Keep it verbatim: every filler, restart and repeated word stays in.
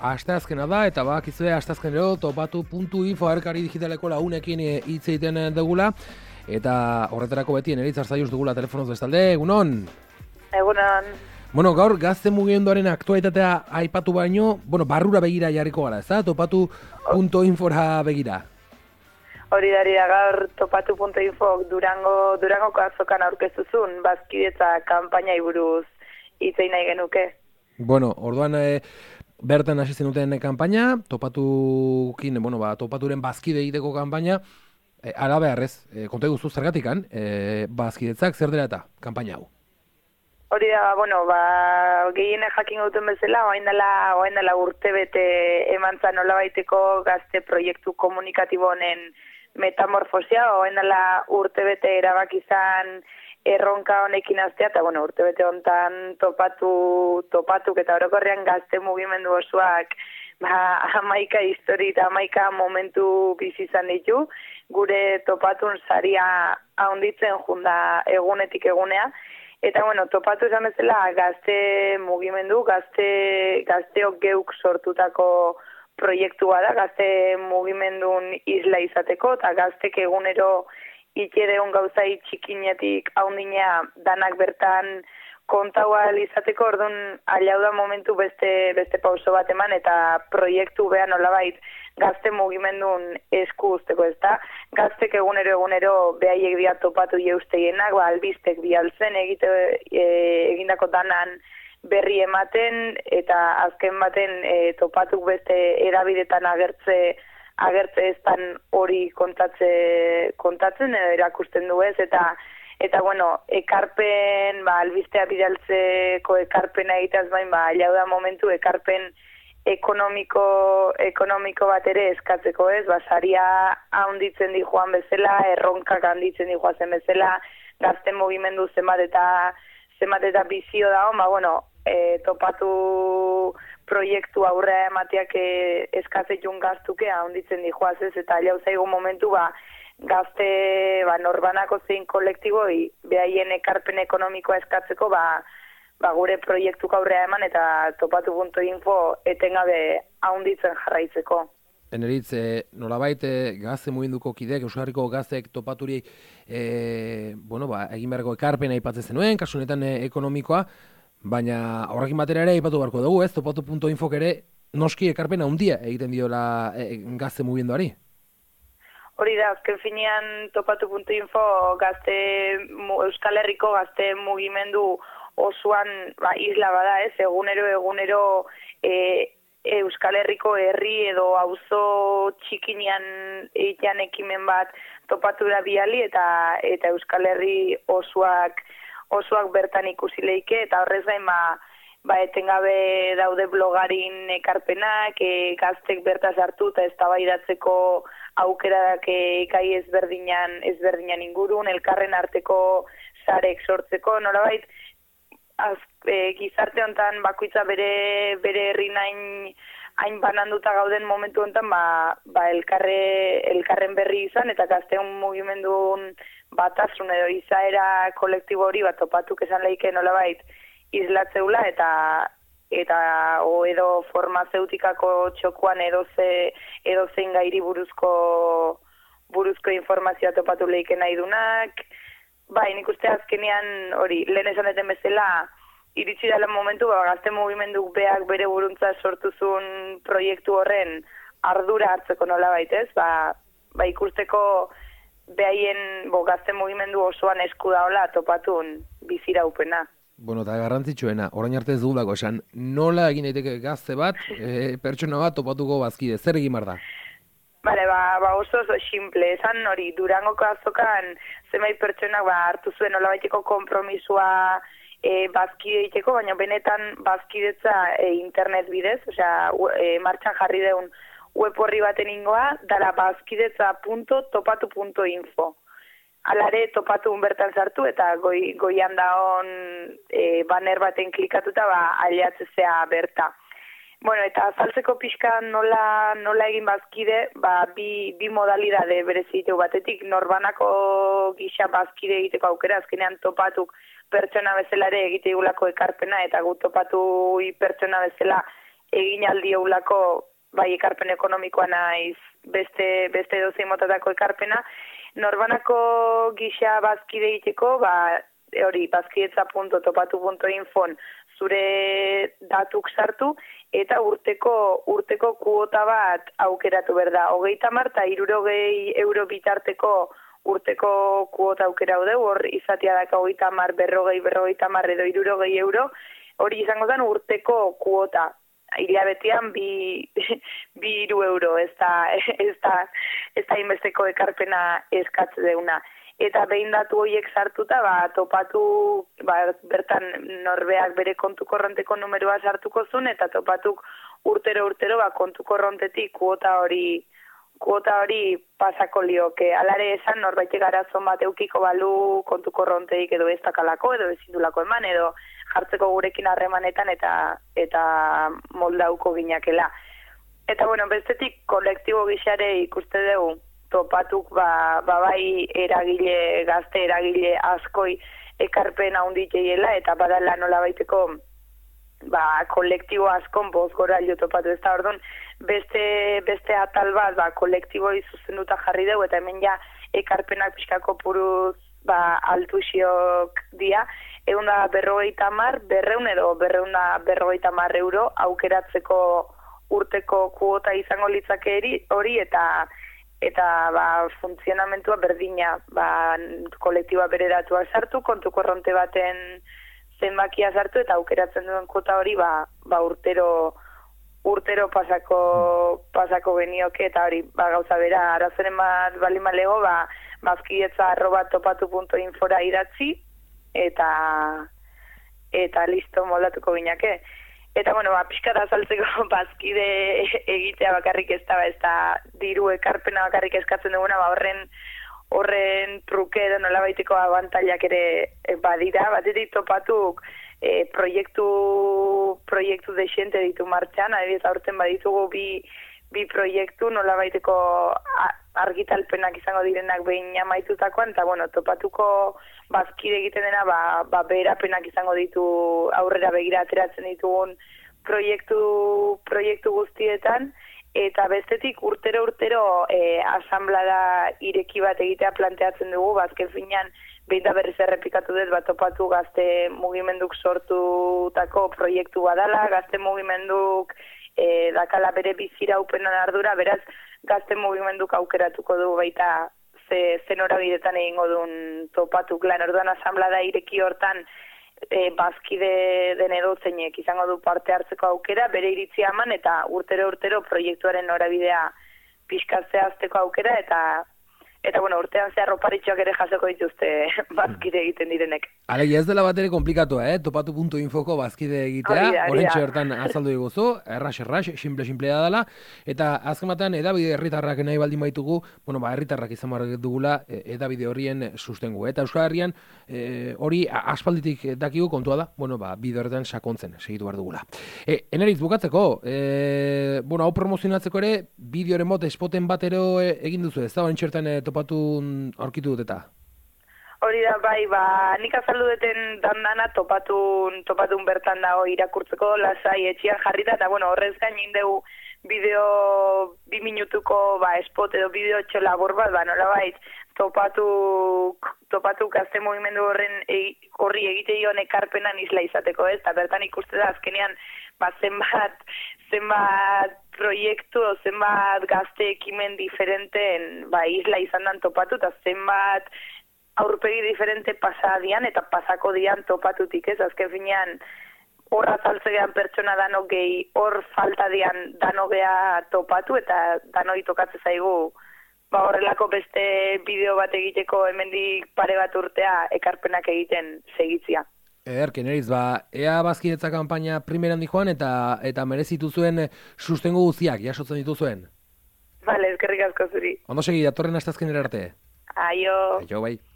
asteazkena da, eta bakizue asteazkenero topatu puntu info erkari digitaleko lagunekin hitz egiten dugula, eta horretarako beti Eneritz Arzaius dugula telefonoz bestalde, egunon? Egunon. Bueno, gaur gazte mugimenduaren aktualitatea aipatu baino, bueno, barrura begira jarriko gara, ezta? Topatu puntu infora begira. Hori da, da gaur topatu puntu info Durango, Durangoko azokan aurkeztuzun, bazkidetza kanpainai buruz hitz egin nahi genuke. Bueno, orduan e, bertan hasi zenuten kanpaina, topatukin, bueno, ba, topaturen bazkide egiteko kanpaina, e, ala beharrez, e, konta guzu zergatikan, e, bazkidetzak zer dela eta kanpaina hau? Hori da, bueno, ba, gehienek jakin gauten bezala, oain dela, oain dela urte bete eman zan nolabaiteko gazte proiektu komunikatibo honen metamorfosia, oain dela urte bete erabaki izan erronka honekin aztea, eta bueno, urte bete hontan topatu, topatuk eta orokorrean gazte mugimendu osoak ba, hamaika histori eta hamaika momentu bizi izan ditu, gure topatun saria haunditzen junda egunetik egunea, eta bueno, topatu izan bezala gazte mugimendu, gazte, gazteok geuk sortutako proiektua da, gazte mugimendun isla izateko, eta gaztek egunero ikedeon gauzai txikinetik haundinea danak bertan kontaua izateko, orduan aliau da momentu beste, beste pauso bat eman eta proiektu behan nolabait gazte mugimendun esku usteko, ez da? Gaztek egunero egunero behaiek dia topatu jeusteienak, ba, albistek bialtzen egite e, egindako danan berri ematen eta azken baten e, topatuk beste erabidetan agertze agertze eztan hori kontatze, kontatzen edo erakusten du ez, eta eta bueno, ekarpen, ba, albistea bidaltzeko ekarpena egiteaz bain, ba, alau da momentu ekarpen ekonomiko, ekonomiko bat ere eskatzeko ez, ba, saria handitzen di joan bezala, erronkak handitzen di joan zen bezala, gazte mugimendu zenbat eta zenbat eta bizio da, ba, bueno, e, topatu proiektu aurrea emateak e, eskatzetun gaztuke handitzen di joaz ez, eta alau zaigu momentu, ba, gazte ba, norbanako zein kolektiboi behaien ekarpen ekonomikoa eskatzeko, ba, ba, gure proiektuk aurrea eman eta topatu puntu info etengabe handitzen jarraitzeko. Eneritz, e, nolabait e, gazte muginduko kideek, Euskal Herriko gazteek topaturi e, bueno, ba, egin beharko ekarpena aipatzen zenuen, kasu honetan e, ekonomikoa, baina horrekin batera ere aipatu beharko dugu, ez? Topatu puntu infok ere noski ekarpena handia egiten diola e, gazte mugimenduari. Hori da, azken finean topatu puntu info gazte, Euskal Herriko gazte mugimendu osoan ba, isla bada, ez? Egunero, egunero e, Euskal Herriko herri edo auzo txikinean egitean ekimen bat topatu da biali eta eta Euskal Herri osoak osoak bertan ikusi leike eta horrez gain ba, ba etengabe daude blogarin ekarpenak, e, gaztek bertaz hartu eta eztabaidatzeko aukeradak ekai ezberdinan ezberdinan ingurun, elkarren arteko sarek sortzeko, nolabait az, e, gizarte hontan bakoitza bere bere herri nain hain bananduta gauden momentu hontan ba, ba elkarre, elkarren berri izan eta gazteun mugimendun batasun edo izaera kolektibo hori bat topatuk esan leike nolabait islatzeula eta eta o edo farmazeutikako txokuan edo ze edo zein gairi buruzko buruzko informazioa topatu leike nahi dunak. Bai, nik uste azkenean hori lehen esan deten bezala iritsi dela momentu ba, gazte mugimenduk beak bere buruntza sortuzun proiektu horren ardura hartzeko nolabait ez, ba, ba ikusteko behaien bo, gazte mugimendu osoan esku daola topatun biziraupena. Bueno, eta garrantzitsuena, orain arte ez dugulako esan, nola egin daiteke gazte bat, e, pertsona bat topatuko bazkide, zer egin behar da? Bale, ba, ba oso oso simple, esan hori, Durangoko azokan zenbait pertsonak ba, hartu zuen nolabaiteko konpromisua e, bazkide egiteko, baina benetan bazkidetza e, internet bidez, osea, e, martxan jarri deun web horri baten ingoa, dala bazkidetza puntu topatu puntu info. Alare topatu bertan sartu eta goi, goian daon e, banner baten klikatuta ba, aliatzezea berta. Bueno, eta azaltzeko pixka nola, nola egin bazkide, ba, bi, bi modalidade bereziteu batetik, norbanako gisa bazkide egiteko aukera, azkenean topatuk pertsona bezala ere egite gulako ekarpena, eta gu topatu pertsona bezala egin aldiolako bai ekarpen ekonomikoa naiz beste beste dozein motatako ekarpena. Norbanako gisa bazkide egiteko, ba, hori bazkidetza punto topatu punto infon zure datuk sartu eta urteko urteko kuota bat aukeratu berda. Hogeita hamar eta hirurogei euro bitarteko urteko kuota aukera daude, hor izatea daka hogeita hamar, berrogei, berrogeita hamar edo hirurogei euro, hori izango zen urteko kuota. Hilabetean bi, bi hiru euro, ez da, ez da, ez da inbesteko ekarpena eskatze deuna. Eta behin datu horiek sartuta, ba, topatu, ba, bertan norbeak bere kontu korronteko numeroa sartuko zuen, eta topatuk urtero-urtero ba, kontu korrontetik kuota hori kuota hori pasako lioke. Alare esan norbaitek arazon bat eukiko balu kontu korronteik edo ez dakalako, edo ezindulako eman, edo jartzeko gurekin harremanetan eta eta moldauko ginakela. Eta bueno, bestetik kolektibo gixare ikuste dugu, topatuk ba, ba bai eragile, gazte eragile askoi ekarpen handiteiela, eta badala nola baiteko ba, kolektibo askon boz gora jo topatu ez da, orduan, beste, beste atal bat, ba, kolektiboi zuzenduta jarri dugu, eta hemen ja ekarpenak pixkako puruz ba, altuxiok dia, egun da berrogeita mar, berreun edo berreun da berrogeita mar euro aukeratzeko urteko kuota izango litzake hori, eta eta ba, funtzionamentua berdina, ba, kolektiboa bere datuak sartu, kontu korronte baten zenbakia sartu, eta aukeratzen duen kuota hori ba, ba urtero urtero pasako pasako genioke, eta hori ba, gauza bera, arazoren bat bali malego, ba, bazkidetza arroba topatu punto infora idatzi, eta eta listo moldatuko ginake. Eta, bueno, ba, pixkara azaltzeko bazkide egitea bakarrik ez da, ez da diru ekarpena bakarrik eskatzen duguna, ba, horren horren truke edo nola baiteko abantailak ere badira, batetik topatuk e, proiektu proiektu desente ditu martxan, adibidez aurten baditugu bi, bi proiektu nola baiteko argitalpenak izango direnak behin amaitutakoan, eta bueno, topatuko bazkide egiten dena, ba, ba beherapenak izango ditu aurrera begira ateratzen ditugun proiektu, proiektu guztietan, eta bestetik urtero-urtero e, asamblada ireki bat egitea planteatzen dugu, bazken finean behin da berriz errepikatu dut, bat topatu gazte mugimenduk sortutako proiektu badala, gazte mugimenduk e, dakala bere bizira upenan ardura, beraz gazte mugimenduk aukeratuko du baita ze, ze norabidetan egingo duen topatuk lan. Orduan asamblada ireki hortan e, bazkide den edozeinek izango du parte hartzeko aukera, bere iritzia eman eta urtero-urtero proiektuaren norabidea pixkatzea azteko aukera, eta eta bueno, urtean zehar oparitxoak ere jasoko dituzte bazkide egiten direnek. Alegia ez dela bat ere komplikatua, eh? topatu puntu infoko bazkide egitea, horrentxe hortan azaldu diguzu, erras, erras, simple-simplea dela, eta azken batean edabide herritarrak nahi baldin baitugu, bueno, ba, herritarrak izan behar dugula edabide horrien sustengu. Eta Euskal Herrian e, hori aspalditik dakigu kontua da, bueno, ba, bide horretan sakontzen segitu behar dugula. E, Eneriz, bukatzeko, e, bueno, hau promozionatzeko ere, bideoren bot, espoten batero e, egin duzu, ez da, horrentxe hortan e, topatun aurkitu dut eta? Hori da, bai, ba, nik azaldu duten dandana topatun, topatun bertan dago irakurtzeko, lasai etxian jarrita, eta bueno, horrez gain indegu bideo, bi minutuko, ba, spot edo bideo txo labor bat, ba, nola bait, topatu, topatu gazte mugimendu horren e, horri egite dion ekarpenan isla izateko, ez, eta bertan ikuste da, azkenean, ba, zenbat, zenbat proiektu, zenbat gazte ekimen diferenten, ba, isla izan dan topatu, eta zenbat aurpegi diferente pasadian eta pasako dian topatutik, ez? Azken finean, hor azaltzegean pertsona dano gehi, hor falta dian dano geha topatu, eta danoi tokatze zaigu, ba horrelako beste bideo bat egiteko hemendik pare bat urtea ekarpenak egiten segitzia. Ederki, Eneriz, ba, ea bazkidetza kanpaina primeran di joan, eta eta merezitu zuen sustengo guztiak, jasotzen dituzuen. Vale, eskerrik asko zuri. Ondo segi, datorren astazkenera arte. Aio. Aio, bai.